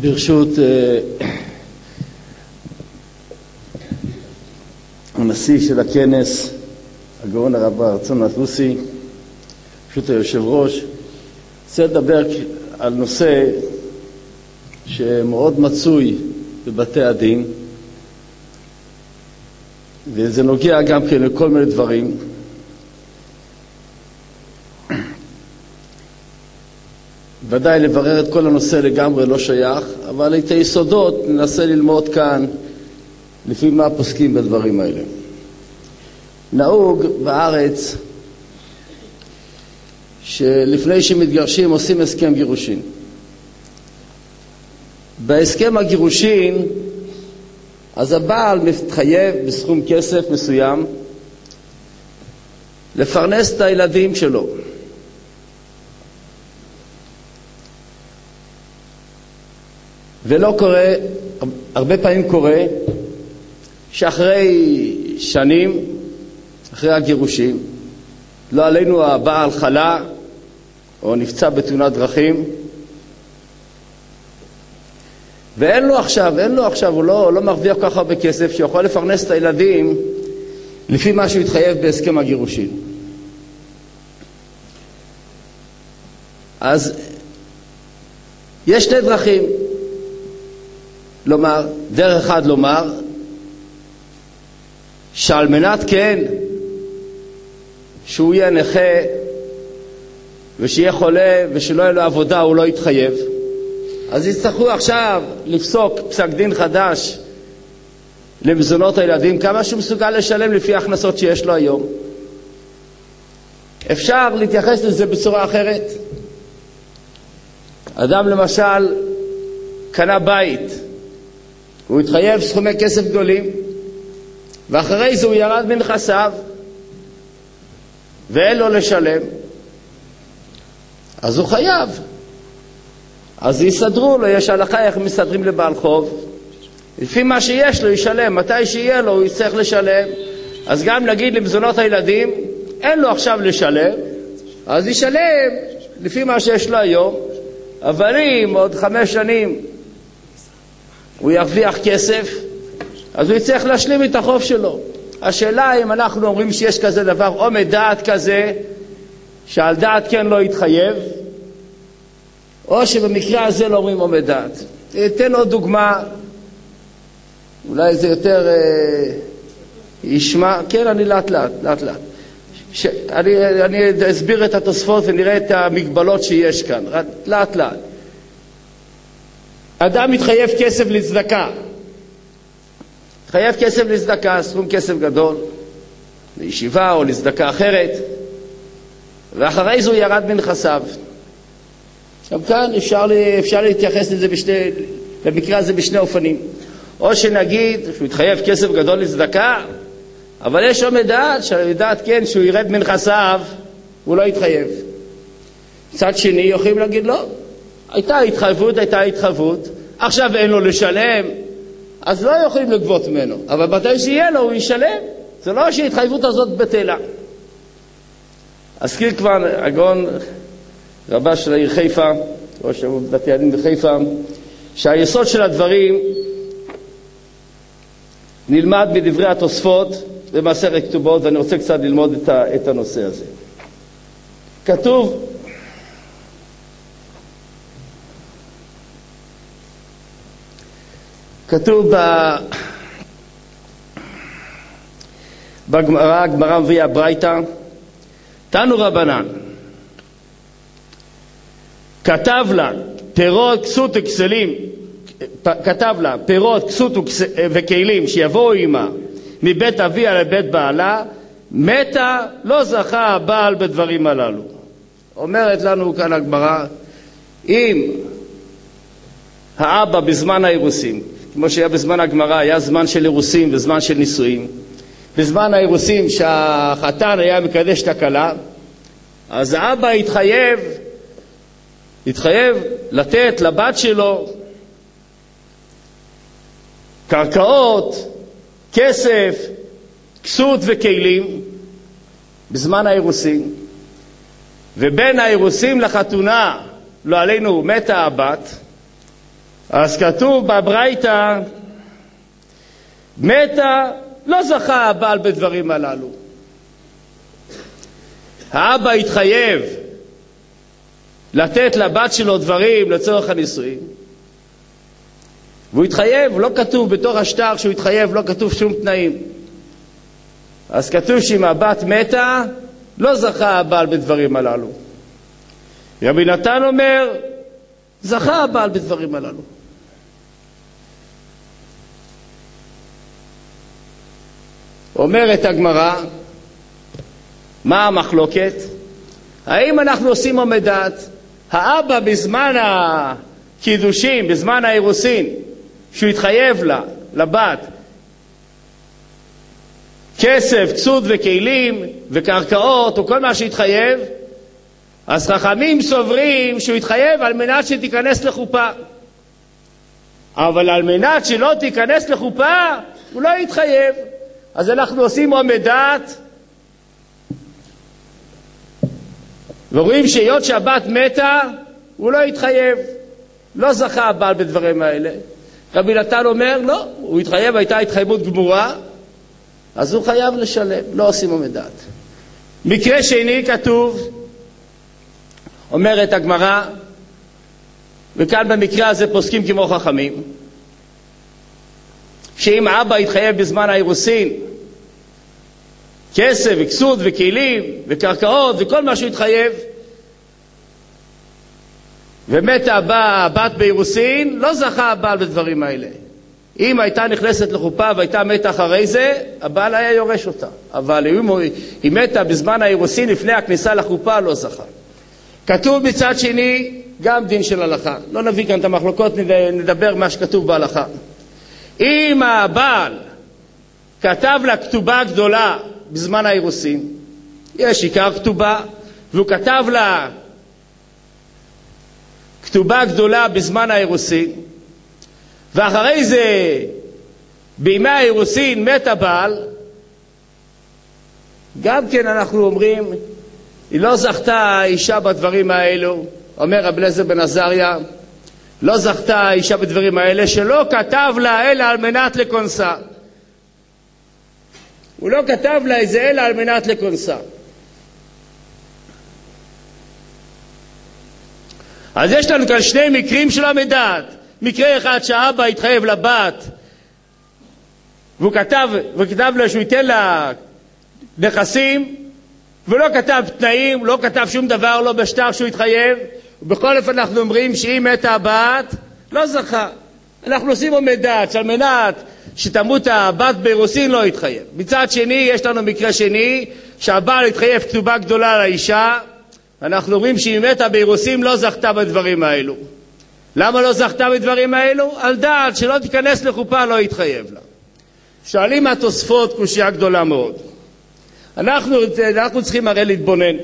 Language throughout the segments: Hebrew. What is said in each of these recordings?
ברשות הנשיא של הכנס, הגאון הרב הרצון נטוסי, ברשות היושב ראש, רוצה לדבר על נושא שמאוד מצוי בבתי הדין, וזה נוגע גם כן לכל מיני דברים. ודאי לברר את כל הנושא לגמרי לא שייך, אבל את היסודות ננסה ללמוד כאן לפי מה פוסקים בדברים האלה. נהוג בארץ שלפני שמתגרשים עושים הסכם גירושין. בהסכם הגירושין אז הבעל מתחייב בסכום כסף מסוים לפרנס את הילדים שלו. ולא קורה, הרבה פעמים קורה שאחרי שנים, אחרי הגירושים, לא עלינו הבעל חלה או נפצע בתאונת דרכים, ואין לו עכשיו, הוא לא מרוויח כל כך הרבה כסף שיכול לפרנס את הילדים לפי מה שהוא התחייב בהסכם הגירושין. אז יש שתי דרכים. דרך אחד לומר שעל מנת כן שהוא יהיה נכה ושיהיה חולה ושלא יהיה לו עבודה הוא לא יתחייב, אז יצטרכו עכשיו לפסוק פסק דין חדש למזונות הילדים, כמה שהוא מסוגל לשלם לפי ההכנסות שיש לו היום. אפשר להתייחס לזה בצורה אחרת. אדם למשל קנה בית, הוא התחייב סכומי כסף גדולים, ואחרי זה הוא ירד מנכסיו ואין לו לשלם, אז הוא חייב. אז יסדרו לו, יש הלכה איך מסדרים לבעל חוב, לפי מה שיש לו ישלם, מתי שיהיה לו הוא יצטרך לשלם. אז גם נגיד למזונות הילדים אין לו עכשיו לשלם, אז ישלם לפי מה שיש לו היום, אבל אם עוד 5 שנים הוא ירוויח כסף, אז הוא יצטרך להשלים את החוב שלו. השאלה אם אנחנו אומרים שיש כזה דבר, עומד דעת כזה, שעל דעת כן לא יתחייב, או שבמקרה הזה לא אומרים עומד דעת. אתן עוד דוגמה, אולי זה יותר ישמע, כן, אני לאט לאט. אני אסביר את התוספות ונראה את המגבלות שיש כאן, לאט לאט. אדם מתחייב כסף לצדקה, חייב כסף לצדקה, סכום כסף גדול, לישיבה או לצדקה אחרת, ואחרי זה הוא ירד מנכסיו. גם כאן אפשר להתייחס לזה במקרה הזה בשני אופנים. או שנגיד שהוא יתחייב כסף גדול לצדקה, אבל יש עומד דעת כן שהוא ירד מנכסיו, הוא לא יתחייב. מצד שני יכולים להגיד לא, הייתה התחייבות, עכשיו אין לו לשלם, אז לא יכולים לגבות ממנו, אבל מתי שיהיה לו הוא ישלם. זה לא שההתחייבות הזאת בטלה. אזכיר כבר הגאון רבה של העיר חיפה, ראש בתי הדין בחיפה, שהיסוד של הדברים נלמד מדברי התוספות במסכת כתובות, ואני רוצה קצת ללמוד את הנושא הזה. כתוב בגמרא, הגמרא מביאה ברייתא, תנו רבנן, כתב לה פירות כסות וכלים שיבואו עמה מבית אביה לבית בעלה, מתה לא זכה הבעל בדברים הללו. אומרת לנו כאן הגמרא, אם האבא בזמן האירוסים, כמו שהיה בזמן הגמרא, היה זמן של אירוסים וזמן של נישואים, בזמן האירוסים שהחתן היה מקדש את הכלה, אז האבא התחייב לתת לבת שלו קרקעות, כסף, כסות וכלים בזמן האירוסים, ובין האירוסים לחתונה לא עלינו מתה הבת, אז כתוב בברייתא, מתה, לא זכה הבעל בדברים הללו. האבא התחייב לתת לבת שלו דברים לצורך הנישואים, והוא התחייב, לא כתוב בתוך השטר שהוא התחייב, לא כתוב שום תנאים. אז כתוב שאם הבת מתה, לא זכה הבעל בדברים הללו. רבי נתן אומר, זכה הבעל בדברים הללו. אומרת הגמרא, מה המחלוקת? האם אנחנו עושים עומדת? האבא בזמן הקידושים, בזמן האירוסין, שהוא התחייב לה, לבת, כסף, קצות וכלים וקרקעות או כל מה שהתחייב, אז חכמים סוברים שהוא התחייב על מנת שתיכנס לחופה. אבל על מנת שלא תיכנס לחופה, הוא לא התחייב. אז אנחנו עושים עומדת, ורואים שהיות שהבת מתה, הוא לא התחייב. לא זכה הבעל בדברים האלה. רבי נתן אומר, לא, הוא התחייב, הייתה התחייבות גמורה, אז הוא חייב לשלם, לא עושים עומדת. מקרה שני כתוב, אומרת הגמרא, וכאן במקרה הזה פוסקים כמו חכמים, שאם אבא התחייב בזמן האירוסין, כסף וכסות וכלים וקרקעות וכל מה שהוא התחייב, ומתה הבת באירוסין, לא זכה הבעל בדברים האלה. אם הייתה נכנסת לחופה והייתה מתה אחרי זה, הבעל היה יורש אותה. אבל אם היא מתה בזמן האירוסין לפני הכניסה לחופה, לא זכה. כתוב מצד שני, גם דין של הלכה. לא נביא כאן את המחלוקות, נדבר מה שכתוב בהלכה. אם הבעל כתב לה כתובה גדולה בזמן האירוסין, יש עיקר כתובה, והוא כתב לה כתובה גדולה בזמן האירוסין, ואחרי זה בימי האירוסין מת הבעל, גם כן אנחנו אומרים, היא לא זכתה האישה בדברים האלו, אומר רבי אליעזר בן עזריה, לא זכתה האישה בדברים האלה, שלא כתב לה אלא על מנת לכונסה. הוא לא כתב לה איזה אלא על מנת לכונסה. אז יש לנו כאן שני מקרים של עומדת. מקרה אחד שהאבא התחייב לבת, והוא כתב לה שהוא ייתן לה נכסים, ולא כתב תנאים, לא כתב שום דבר, לא בשטר שהוא התחייב. ובכל אופן אנחנו אומרים שאם מתה הבת, לא זכה. אנחנו עושים עומדת שעל מנת שתמות הבת באירוסין לא התחייב. מצד שני, יש לנו מקרה שני, שהבעל התחייב כתובה גדולה לאישה, אנחנו אומרים שהיא מתה באירוסין לא זכתה בדברים האלו. למה לא זכתה בדברים האלו? על דעת שלא תיכנס לחופה לא יתחייב לה. שואלים התוספות קושיה גדולה מאוד. אנחנו צריכים הרי להתבונן.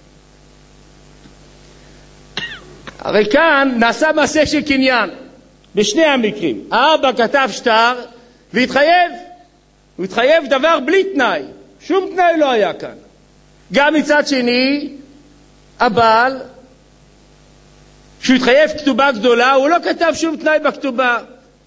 הרי כאן נעשה מעשה של קניין, בשני המקרים. האבא כתב שטר והתחייב. הוא התחייב דבר בלי תנאי. שום תנאי לא היה כאן. גם מצד שני, הבעל, כשהוא התחייב כתובה גדולה, הוא לא כתב שום תנאי בכתובה.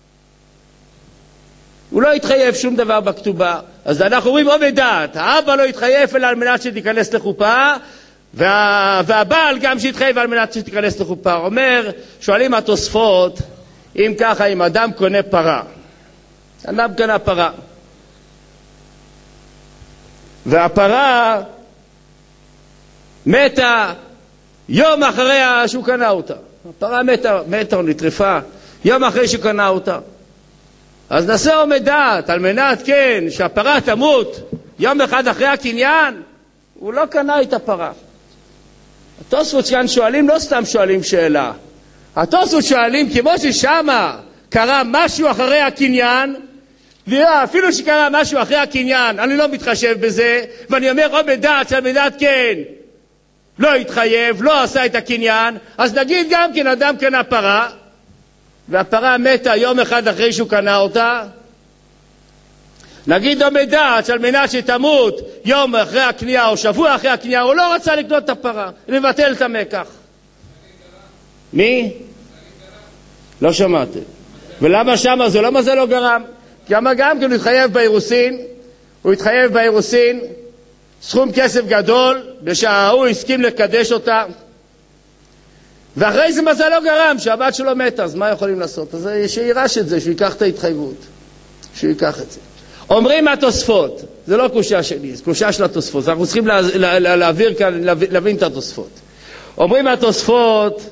הוא לא התחייב שום דבר בכתובה. אז אנחנו אומרים עומדת, האבא לא התחייב אלא על מנת שתיכנס לחופה, והבעל גם שהתחייב על מנת שתיכנס לחופה. אומר, שואלים התוספות, אם ככה, אם אדם קונה פרה, אדם קנה פרה, והפרה מתה יום אחרי שהוא קנה אותה. הפרה מתה או נטרפה יום אחרי שהוא קנה אותה. אז נעשה עומדת על מנת כן שהפרה תמות יום אחד אחרי הקניין. הוא לא קנה את הפרה. התוספות כאן שואלים, לא סתם שואלים שאלה. התוספות שואלים כמו ששמה קרה משהו אחרי הקניין, ואפילו שקרה משהו אחרי הקניין אני לא מתחשב בזה, ואני אומר עומדת שעל מנת כן לא התחייב, לא עשה את הקניין. אז נגיד גם כן אדם קנה פרה, והפרה מתה יום אחד אחרי שהוא קנה אותה, נגיד עומדת על מנת שתמות יום אחרי הקנייה או שבוע אחרי הקנייה, הוא לא רצה לקנות את הפרה, לבטל את המקח. מי? לא שמעתם. ולמה שמה זה? למה זה לא גרם? גם כי הוא התחייב באירוסין סכום כסף גדול, ושההוא הסכים לקדש אותה, ואחרי זה מה זה לא גרם? שהבת שלו מתה, אז מה יכולים לעשות? אז שירש את זה, שהוא ייקח את ההתחייבות, שהוא ייקח את זה. אומרים התוספות, זה לא קושיה שלי, זה קושיה של התוספות, אנחנו צריכים להעביר כאן, להבין את התוספות. אומרים התוספות,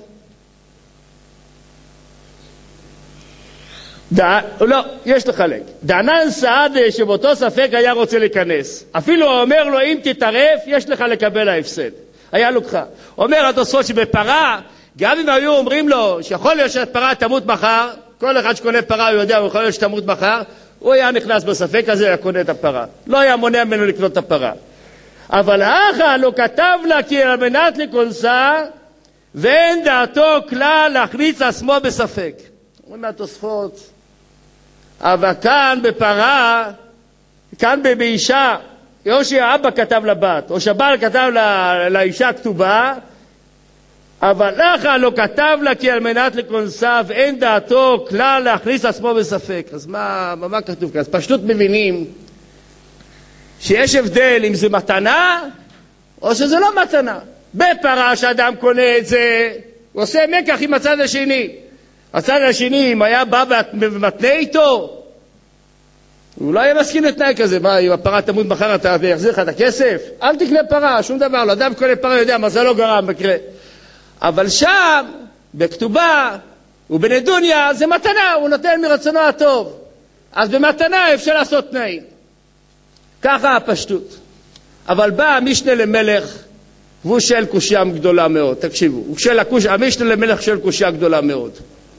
לא, יש לחלק. דענן סעדה שבאותו ספק היה רוצה להיכנס. אפילו הוא אומר לו, אם תתערף, יש לך לקבל ההפסד. היה לוקחה. אומר התוספות שבפרה, גם אם היו אומרים לו, שיכול להיות שהפרה תמות מחר, כל אחד שקונה פרה הוא יודע, הוא יכול להיות שתמות מחר, הוא היה נכנס בספק הזה, היה קונה את הפרה. לא היה מונע ממנו לקנות את הפרה. אבל האחר לא כתב לה כי על מנת לכונסה, ואין דעתו כלל להכניס עצמו בספק. אומרים מהתוספות, אבל כאן בפרה, כאן באישה, או שהאבא כתב לבת, או שהבעל כתב לאישה כתובה, אבל לאחר לא כתב לה כי על מנת לכונסה, ואין דעתו כלל להכניס עצמו בספק. אז מה כתוב כאן? אז פשוט מבינים שיש הבדל אם זה מתנה או שזה לא מתנה. בפרה שאדם קונה את זה, הוא עושה מקח עם הצד השני. הצד השני, אם היה בא ומתנה איתו, הוא לא היה מסכים לתנאי כזה. מה, אם הפרה תמות מחר אתה יחזיר לך את הכסף? אל תקנה פרה, שום דבר לא. אדם קונה פרה יודע מה זה לא גרם מקרה. אבל שם, בכתובה ובנדוניה, זה מתנה, הוא נותן מרצונו הטוב. אז במתנה אפשר לעשות תנאים. ככה הפשטות. אבל בא המשנה למלך, והוא שואל קושיה גדולה מאוד. תקשיבו, המשנה למלך שואל קושיה גדולה מאוד.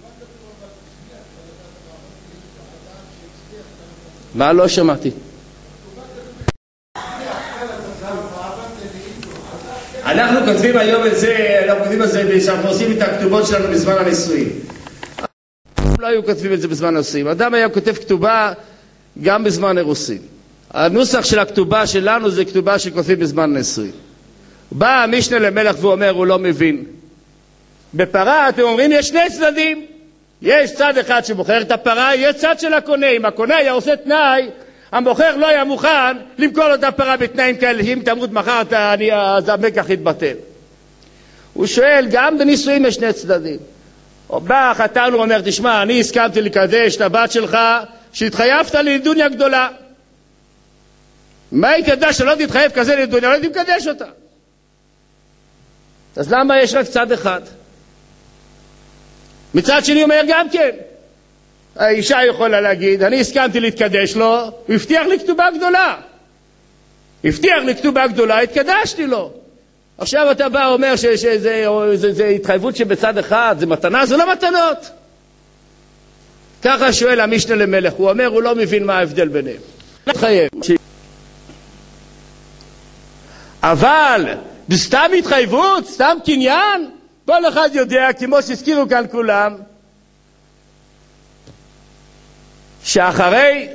מה? לא שמעתי. אנחנו כותבים היום את זה, אנחנו כותבים את זה, שאנחנו עושים את הכתובות שלנו בזמן הנישואים. לא היו כותבים את זה בזמן הנישואים. אדם היה כותב כתובה גם בזמן אירוסין. הנוסח של הכתובה שלנו זה כתובה שכותבים בזמן הנישואים. בא המשנה למלך ואומר, הוא לא מבין. בפרה אתם אומרים יש שני צדדים. יש צד אחד שמוכר את הפרה, יש צד של הקונה. אם הקונה היה עושה תנאי, המוכר לא היה מוכן למכור לו את הפרה בתנאים כאלה, אם תמות מחר אז המקח יתבטל. הוא שואל, גם בנישואים יש שני צדדים. בא החתן הוא אומר, תשמע, אני הסכמתי לקדש את הבת שלך, שהתחייבת לנדוניה גדולה. מה יקדש שלא תתחייב כזה לנדוניה? לא יודעים לקדש אותה. אז למה יש רק צד אחד? מצד שני אומר גם כן, האישה יכולה להגיד, אני הסכמתי להתקדש לו, הוא הבטיח לי כתובה גדולה. הבטיח לי כתובה גדולה, התקדשתי לו. עכשיו אתה בא ואומר שזה התחייבות שבצד אחד, זה מתנה, זה לא מתנות. ככה שואל המשנה למלך, הוא אומר, הוא לא מבין מה ההבדל ביניהם. אבל בסתם התחייבות, סתם קניין, כל אחד יודע, כמו שהזכירו כאן כולם, שאחרי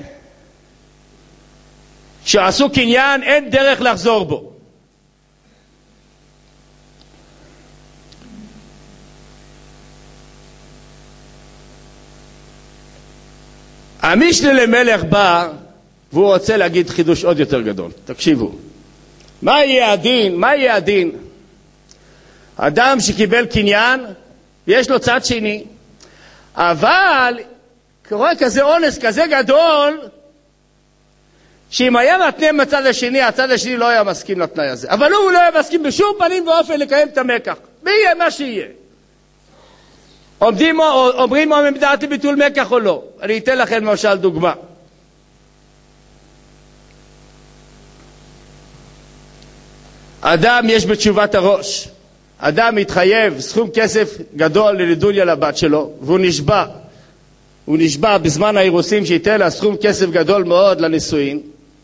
שעשו קניין אין דרך לחזור בו. המשנה למלך בא והוא רוצה להגיד חידוש עוד יותר גדול. תקשיבו, מה יהיה הדין? מה יהיה הדין? אדם שקיבל קניין יש לו צד שני, אבל קורה כזה אונס כזה גדול, שאם היה מתנה מצד השני, הצד השני לא היה מסכים לתנאי הזה. אבל הוא לא היה מסכים בשום פנים ואופן לקיים את המקח. ויהיה מה שיהיה. אומרים אם דעת לביטול מקח או לא. אני אתן לכם למשל דוגמה. אדם יש בתשובת הראש. אדם מתחייב סכום כסף גדול לנדוניה לבת שלו, והוא נשבע. הוא נשבע בזמן האירוסים שייתן לה סכום כסף גדול מאוד לנישואין.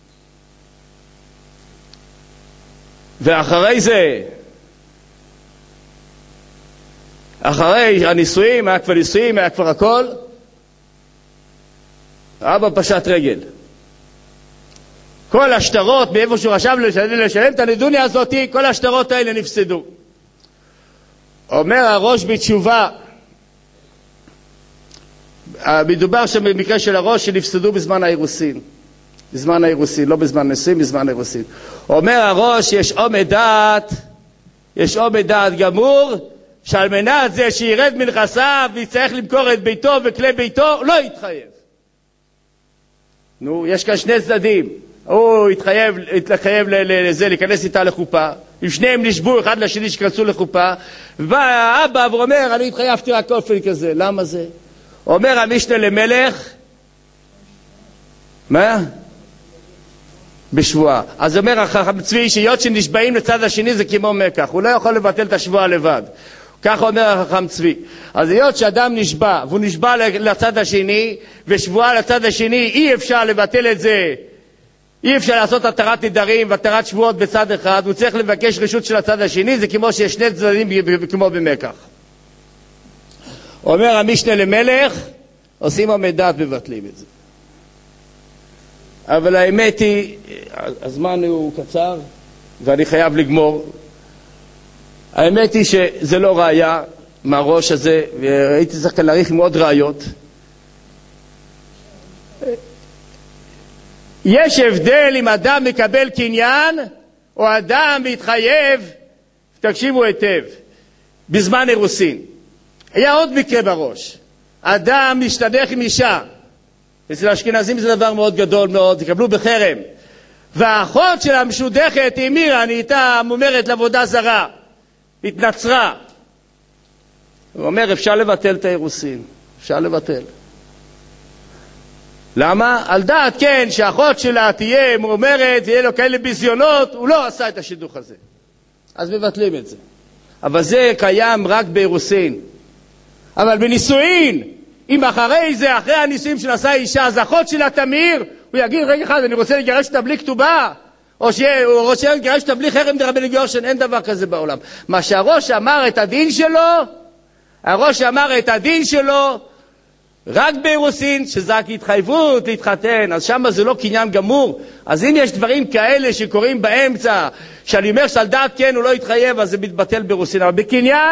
ואחרי זה, אחרי הנישואין, היה כבר נישואין, היה כבר הכל, אבא פשט רגל. כל השטרות, מאיפה שהוא חשב לשלם את הנדוניה הזאת, כל השטרות האלה נפסדו. אומר הראש בתשובה, מדובר שם במקרה של הראש שנפסדו בזמן האירוסין. בזמן האירוסין, לא בזמן נישואים, בזמן האירוסין. אומר הראש, יש עומד דעת גמור, שעל מנת זה שירד מנכסיו ויצטרך למכור את ביתו וכלי ביתו, לא יתחייב. יש כאן שני צדדים. הוא התחייב לזה, להיכנס איתה לחופה. אם שניהם נשבו אחד לשני שכנסו לחופה, ובא האבא ואומר, אני התחייבתי רק אופן כזה. למה זה? אומר המשנה למלך, מה? בשבועה. אז אומר החכם צבי, שהיות שנשבעים לצד השני זה כמו מקח. הוא לא יכול לבטל את השבועה לבד. ככה אומר החכם צבי. אז היות שאדם נשבע, והוא נשבע לצד השני, ושבועה לצד השני, אי אפשר לבטל את זה. אי אפשר לעשות התרת נדרים והתרת שבועות בצד אחד, הוא צריך לבקש רשות של הצד השני, זה כמו שיש שני צדדים כמו במקח. אומר המשנה למלך, עושים עומד דעת מבטלים את זה. אבל האמת היא, הזמן הוא קצר, ואני חייב לגמור. האמת היא שזה לא ראיה מהראש הזה, והייתי צריך כאן להאריך עם עוד ראיות. יש הבדל אם אדם מקבל קניין, או אדם מתחייב, תקשיבו היטב, בזמן אירוסין. היה עוד מקרה בראש. אדם משתדך עם אישה. אצל האשכנזים זה דבר מאוד גדול מאוד, תקבלו בחרם. והאחות של המשודכת, מירה, נהייתה מומרת לעבודה זרה. התנצרה. הוא אומר, אפשר לבטל את האירוסין. אפשר לבטל. למה? על דעת כן שהאחות שלה תהיה מומרת, ויהיה לו כאלה ביזיונות, הוא לא עשה את השידוך הזה. אז מבטלים את זה. אבל זה קיים רק באירוסין. אבל בנישואין, אם אחרי זה, אחרי הנישואים שנעשה אישה, אז אחות שלה תמיר, הוא יגיד, רגע אחד, אני רוצה לגרש אותה בלי כתובה, או הוא רוצה לגרש אותה בלי חרם דרבנו גרשן, אין דבר כזה בעולם. מה שהראש אמר את הדין שלו, רק באירוסין, שזה רק התחייבות להתחתן, אז שם זה לא קניין גמור. אז אם יש דברים כאלה שקורים באמצע, שאני אומר שעל דעת כן הוא לא יתחייב, אז זה מתבטל באירוסין. אבל בקניין,